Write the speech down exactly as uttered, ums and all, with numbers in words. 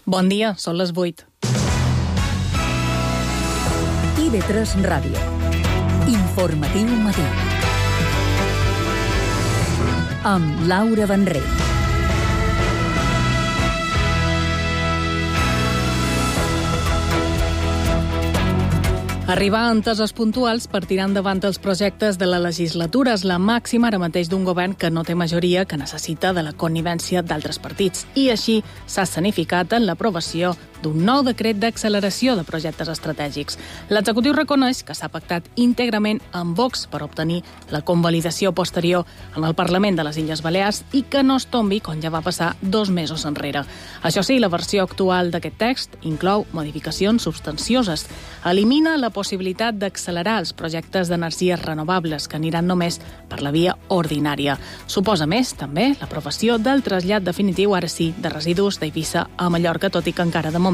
Bon dia, són les vuit. I V tres Ràdio. Informatiu matí. Amb Laura Benrell. Arribar a enteses puntuals per tirar endavant els projectes de la legislatura és la màxima ara mateix d'un govern que no té majoria, que necessita de la connivència d'altres partits. I així s'ha escenificat en l'aprovació d'un nou decret d'acceleració de projectes estratègics. L'executiu reconeix que s'ha pactat íntegrament amb Vox per obtenir la convalidació posterior en el Parlament de les Illes Balears i que no es tombi com ja va passar dos mesos enrere. Això sí, la versió actual d'aquest text inclou modificacions substancioses. Elimina la possibilitat d'accelerar els projectes d'energies renovables que aniran només per la via ordinària. Suposa més, també, l'aprovació del trasllat definitiu, ara sí, de residus d'Eivissa a Mallorca, tot i que encara de moment